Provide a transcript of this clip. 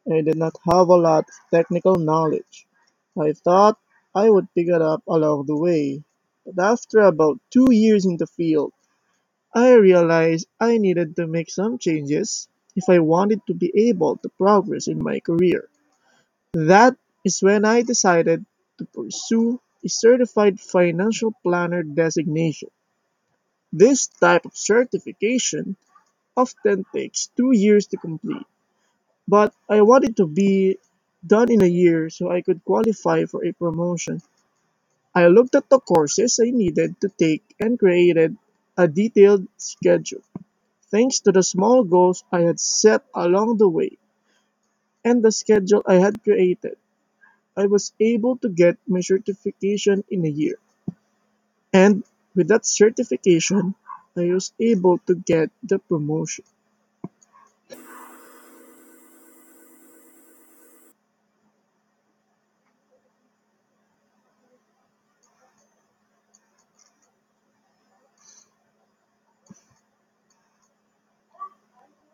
I did not have a lot of technical knowledge. I thought I would pick it up along the way, but after about 2 years in the field, I realized I needed to make some changes if I wanted to be able to progress in my career. That is when I decided to pursue a certified financial planner designation. This type of certification often takes 2 years to complete, but I wanted to be done in a year so I could qualify for a promotion. I looked at the courses I needed to take and created a detailed schedule. Thanks to the small goals I had set along the way and the schedule I had created, I was able to get my certification in a year. And with that certification, I was able to get the promotion.